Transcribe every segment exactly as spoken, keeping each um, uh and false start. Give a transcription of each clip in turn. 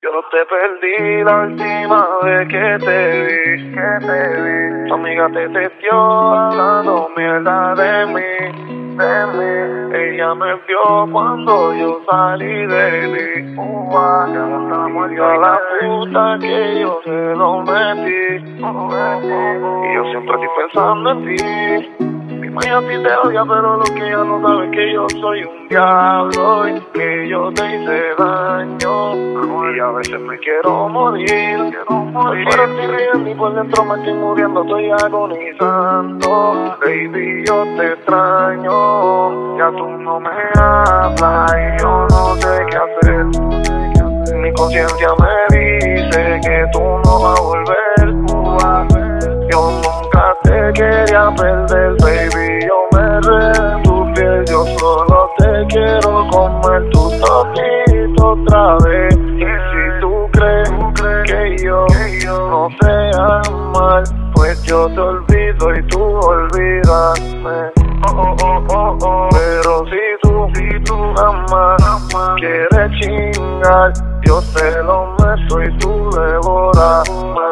Yo te perdí la última vez que te vi, que te vi. Tu amiga te testió hablando mierda de mí, de mí. Ella me vio cuando yo salí de mí. Uh, ya no estamos a la puta que yo se lo metí. Y yo siempre estoy pensando en ti. Mi madre a ti te odia, pero lo que ella no sabe es que yo soy un diablo y que yo te hice daño. Y a veces me quiero morir, quiero morir. Pero estoy riendo y por dentro me estoy muriendo, estoy agonizando. Baby, yo te extraño. Ya tú no me hablas y yo no sé qué hacer. Mi conciencia me dice que tú no vas a volver. Yo nunca te quería perder, baby. Yo me re tu piel, yo solo te quiero comer tu todito otra vez. Y si tú crees que yo no sé amar, pues yo te olvido y tú olvídame. Oh, oh, oh, oh, oh. Pero si tú, si tú amas, quieres chingar, yo te lo meto y tú devoras.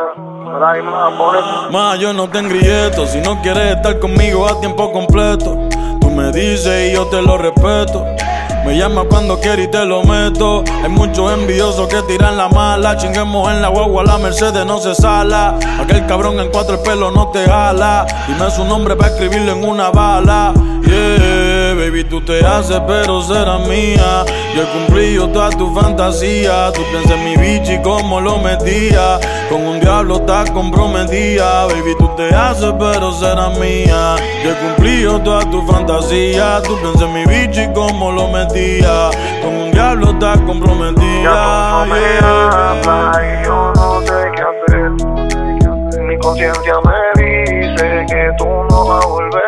Ma, yo no te engrilleto. Si no quieres estar conmigo a tiempo completo, tú me dices y yo te lo respeto. Me llama cuando quieres y te lo meto. Hay muchos envidiosos que tiran la mala. Chinguemos en la guagua, la Mercedes no se sala. Aquel cabrón en cuatro el pelo no te jala. Dime su nombre para escribirlo en una bala. Yeah, baby, tú te haces pero será mía. Yo he cumplido toda tu fantasía. Tú piensas en mi bichi como lo metía. Con un diablo estás comprometida. Baby, tú te haces pero será mía. Yo he cumplido toda tu fantasía. Tú piensas en mi bichi como lo metía. Con un diablo estás comprometida. Ya tú no me hablas y yo no sé qué hacer. Mi conciencia me dice que tú no vas a volver.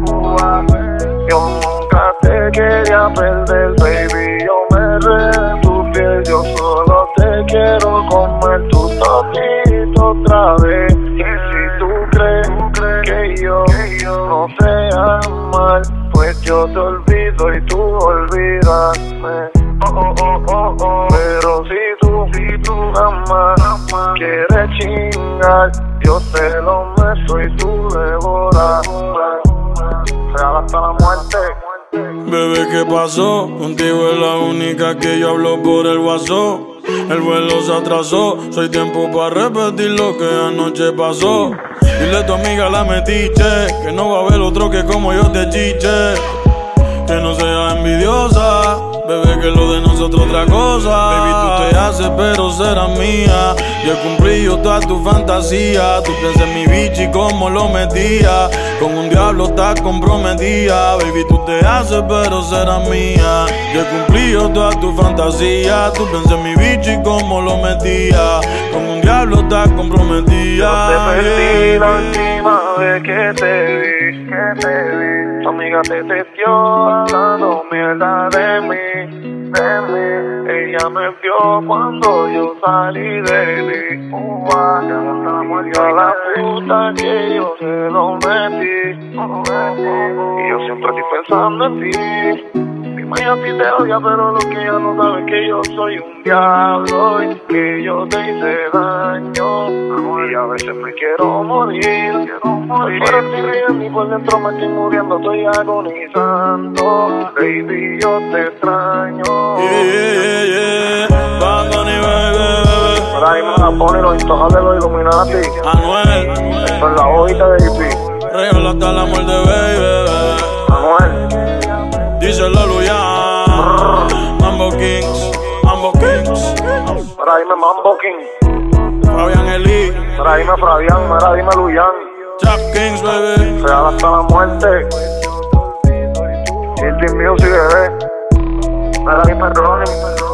Yo nunca te quería perder, baby. Yo me re tu piel, yo solo te quiero comer tu todito otra vez. Y si tú crees que yo no sé amar, pues yo te olvido y tú olvídame. Oh, oh, oh, oh, oh. Pero si tú, si tú amas, quieres chingar, yo te lo meto y tú devoras. Real hasta la muerte. Bebé, ¿qué pasó? Contigo es la única que yo hablo por el WhatsApp. El vuelo se atrasó, soy tiempo para repetir lo que anoche pasó. Dile a tu amiga la metiche, que no va a haber otro que como yo te chiche. Que no sea envidiosa, bebé, que lo de nosotros otra cosa. Baby, tú te haces pero será mía. Yo he cumplido toda tu fantasía. Tú piensas en mi bichi como lo metía. Con un diablo estás comprometida. Baby, tú te haces pero será mía. Yo he cumplido toda tu fantasía. Tú piensas en mi bichi como lo metía. Con un diablo estás comprometida. Yo te perdí la última vez que te vi, que te vi. Tu amiga te testió hablando mierda de mí, de mí. Ella me vio cuando yo salí de mí. Uh, ya no estamos a la puta que yo se lo metí. Y yo siempre estoy pensando en ti. Mi madre a ti te odia, pero lo que ella no sabe es que yo soy un diablo y que yo te hice daño. Y a veces me quiero morir, quiero morir. Pero estoy riendo y por dentro me estoy muriendo, estoy agonizando. Baby, yo te extraño. Yeah, yeah, yeah. Bandoni, baby, baby. Por ahí me la pone los intojables de los Illuminati. Anuel, esto es la hojita de hippie. regalo hasta la muerte, baby. Anuel, díselo, Luyan. Mambo Kings, Mambo Kings. mira, dime Mambo King. Fabián Eli. Mira, dime Fabián, mira, dime Luyan. Trap Kings, baby. Real hasta la muerte. Indie Music, bebé. Mira, dime Ronnie.